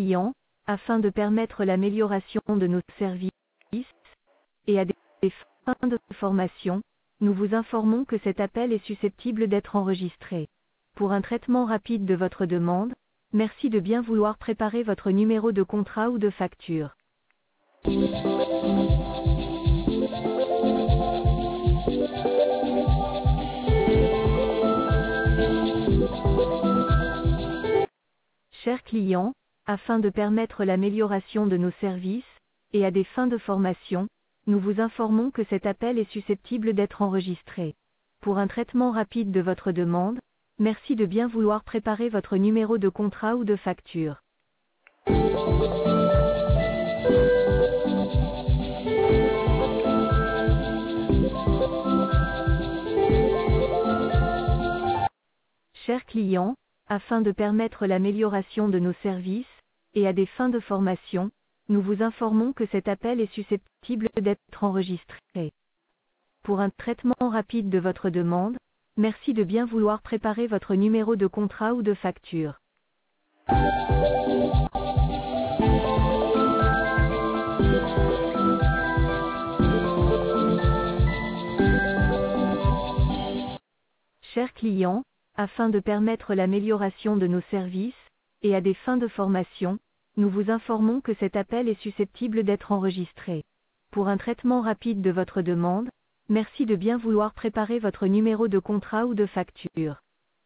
clients, afin de permettre l'amélioration de nos services et à des fins de formation, nous vous informons que cet appel est susceptible d'être enregistré. Pour un traitement rapide de votre demande, merci de bien vouloir préparer votre numéro de contrat ou de facture. Chers clients, afin de permettre l'amélioration de nos services et à des fins de formation, nous vous informons que cet appel est susceptible d'être enregistré. Pour un traitement rapide de votre demande, merci de bien vouloir préparer votre numéro de contrat ou de facture. Chers clients, afin de permettre l'amélioration de nos services et à des fins de formation, nous vous informons que cet appel est susceptible d'être enregistré. Pour un traitement rapide de votre demande, merci de bien vouloir préparer votre numéro de contrat ou de facture. Chers clients, afin de permettre l'amélioration de nos services et à des fins de formation, nous vous informons que cet appel est susceptible d'être enregistré. Pour un traitement rapide de votre demande, merci de bien vouloir préparer votre numéro de contrat ou de facture.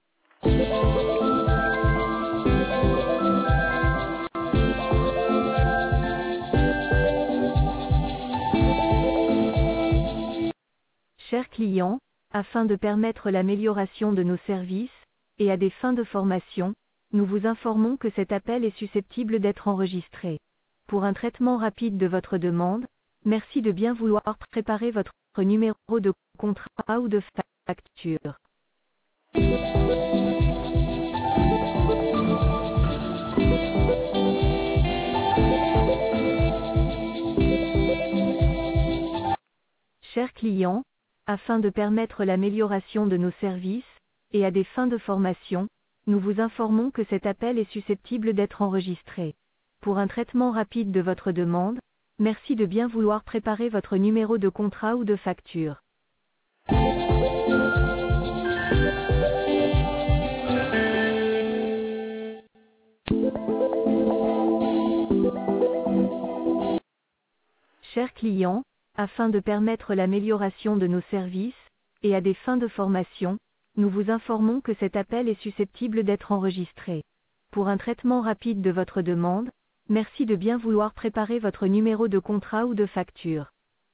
Chers clients, afin de permettre l'amélioration de nos services et à des fins de formation, nous vous informons que cet appel est susceptible d'être enregistré. Pour un traitement rapide de votre demande, merci de bien vouloir préparer votre numéro de contrat ou de facture. Chers clients, afin de permettre l'amélioration de nos services et à des fins de formation, nous vous informons que cet appel est susceptible d'être enregistré. Pour un traitement rapide de votre demande, merci de bien vouloir préparer votre numéro de contrat ou de facture. Chers clients, afin de permettre l'amélioration de nos services et à des fins de formation, nous vous informons que cet appel est susceptible d'être enregistré. Pour un traitement rapide de votre demande, merci de bien vouloir préparer votre numéro de contrat ou de facture.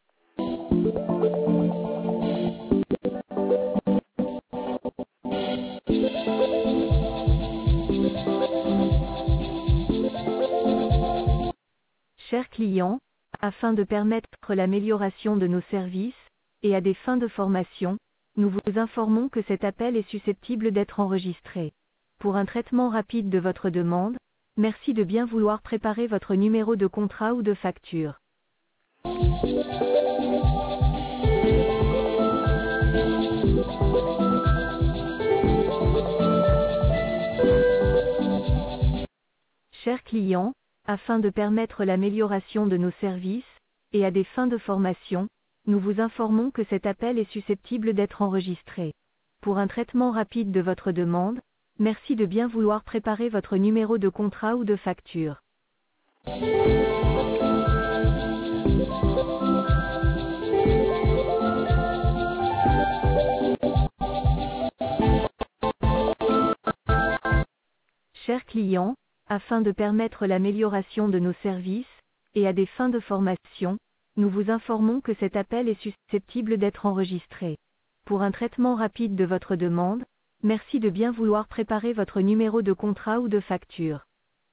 Chers clients, afin de permettre l'amélioration de nos services et à des fins de formation, nous vous informons que cet appel est susceptible d'être enregistré. Pour un traitement rapide de votre demande, merci de bien vouloir préparer votre numéro de contrat ou de facture. Chers clients, afin de permettre l'amélioration de nos services et à des fins de formation, nous vous informons que cet appel est susceptible d'être enregistré. Pour un traitement rapide de votre demande, merci de bien vouloir préparer votre numéro de contrat ou de facture. Chers clients, afin de permettre l'amélioration de nos services et à des fins de formation, nous vous informons que cet appel est susceptible d'être enregistré. Pour un traitement rapide de votre demande, merci de bien vouloir préparer votre numéro de contrat ou de facture.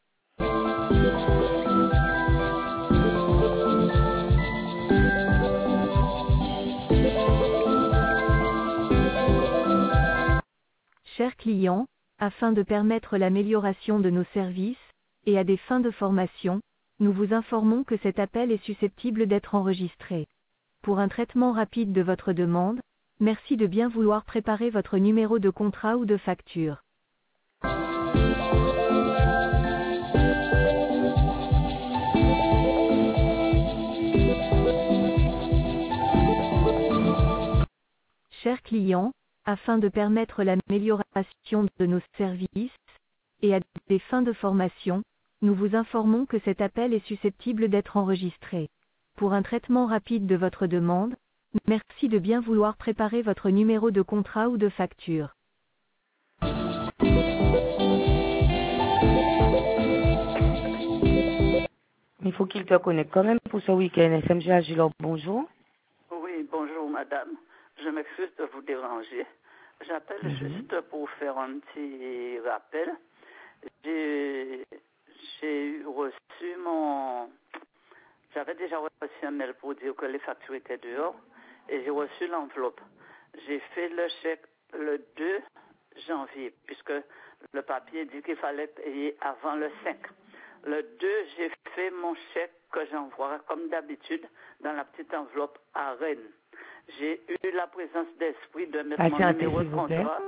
Chers clients, afin de permettre l'amélioration de nos services et à des fins de formation, nous vous informons que cet appel est susceptible d'être enregistré. Pour un traitement rapide de votre demande, merci de bien vouloir préparer votre numéro de contrat ou de facture. Chers clients, afin de permettre l'amélioration de nos services, et à des fins de formation, nous vous informons que cet appel est susceptible d'être enregistré. Pour un traitement rapide de votre demande, merci de bien vouloir préparer votre numéro de contrat ou de facture. Il faut qu'il te connecte quand même pour ce week-end. SMG Agilor, bonjour. Oui, bonjour madame. Je m'excuse de vous déranger. J'appelle juste pour faire un petit rappel. J'ai reçu mon... J'avais déjà reçu un mail pour dire que les factures étaient dehors et j'ai reçu l'enveloppe. J'ai fait le chèque le 2 janvier puisque le papier dit qu'il fallait payer avant le 5. Le 2, j'ai fait mon chèque que j'envoie comme d'habitude dans la petite enveloppe à Rennes. J'ai eu la présence d'esprit de mettre mon numéro de contrat.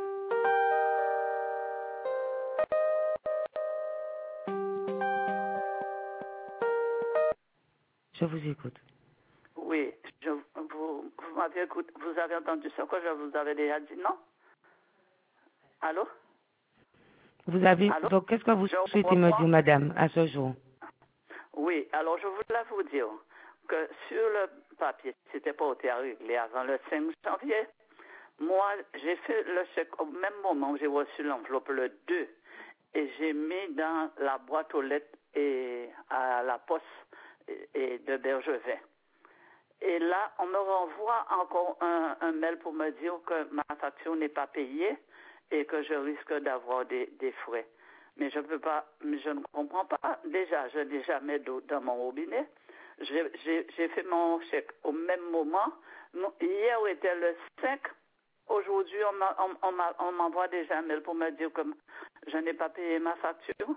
Je vous écoute. Oui, vous m'avez écouté, vous avez entendu ce que je vous avais déjà dit, non? Allô? Vous avez... Allô? Donc, qu'est-ce que vous souhaitez me dire, madame, à ce jour? Oui, alors je voulais vous dire que sur le papier, c'était pas été réglé avant le 5 janvier. Moi, j'ai fait le chèque au même moment où j'ai reçu l'enveloppe le 2 et j'ai mis dans la boîte aux lettres et à la poste et de Bergevin. Et là, on me renvoie encore un mail pour me dire que ma facture n'est pas payée et que je risque d'avoir des frais. Mais je peux pas, je ne comprends pas. Déjà, je n'ai jamais d'eau dans mon robinet. J'ai fait mon chèque au même moment. Hier était le 5. Aujourd'hui, on m'envoie déjà un mail pour me dire que je n'ai pas payé ma facture.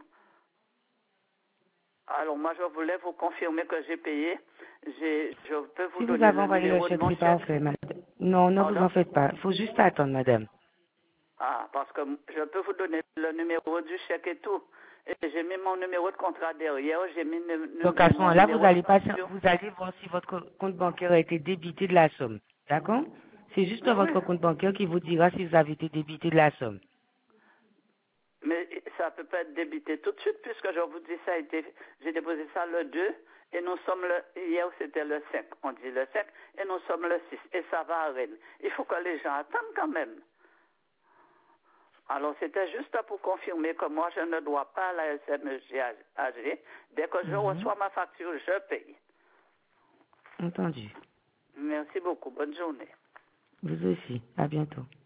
Alors moi, je voulais vous confirmer que j'ai payé. Je peux vous Si vous donner avez le envoyé le numéro de chèque, mon c'est chèque. parfait, madame. Non, ne vous Pardon? en faites pas. Il faut juste attendre, madame. Ah, parce que je peux vous donner le numéro du chèque et tout. Et j'ai mis mon numéro de contrat derrière, j'ai mis Donc, à ce mon moment-là, vous numéro de allez passer, facture. vous allez voir si votre compte bancaire a été débité de la somme. D'accord? C'est juste Mais oui, votre compte bancaire qui vous dira si vous avez été débité de la somme. mais ça peut pas être débité tout de suite puisque je vous dis ça a été, j'ai déposé ça le 2 et nous sommes hier c'était le 5. On dit le 5 et nous sommes le 6 et ça va à Rennes. Il faut que les gens attendent quand même. Alors, c'était juste pour confirmer que moi, je ne dois pas à la SMG. Dès que je reçois ma facture, je paye. Entendu. Merci beaucoup. Bonne journée. Vous aussi. À bientôt.